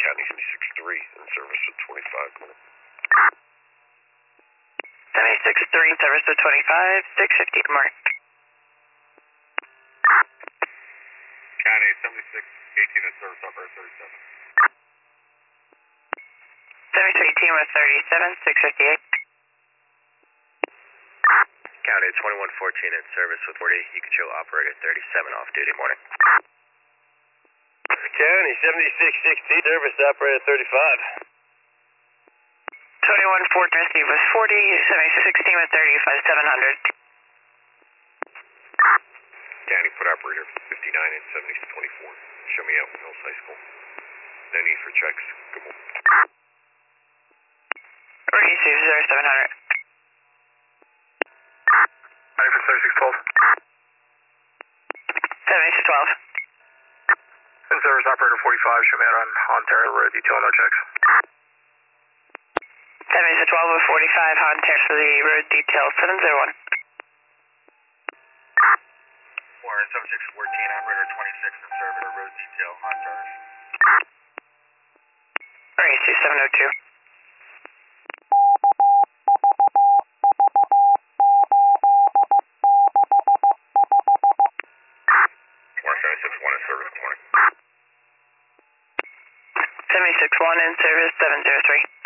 County 76-3 in service with 25. 76-3 in service with 25, 650, good morning. County 76-18 in service operator 37. 72-18 with 37, 658. County 2114 in service with 40. You can show operator 37 off duty. Morning. County 76-16 service operator 35. 21-14 receive with 40, 76-16 with 35, 700. County put operator 59 in 70-24. Show me out Mills High School. No need for checks. Good morning. Receive 0700. Ready for 76-12. 76-12. In service operator 45. Show me out on Ontario Road detail. No checks. 76-12 with 45, hot and tears for the road detail 701. Warren 7614, operator 26 in service road detail on tires. Receive 702. Warren 76-1 in service. Good morning. 76-1 in service 703.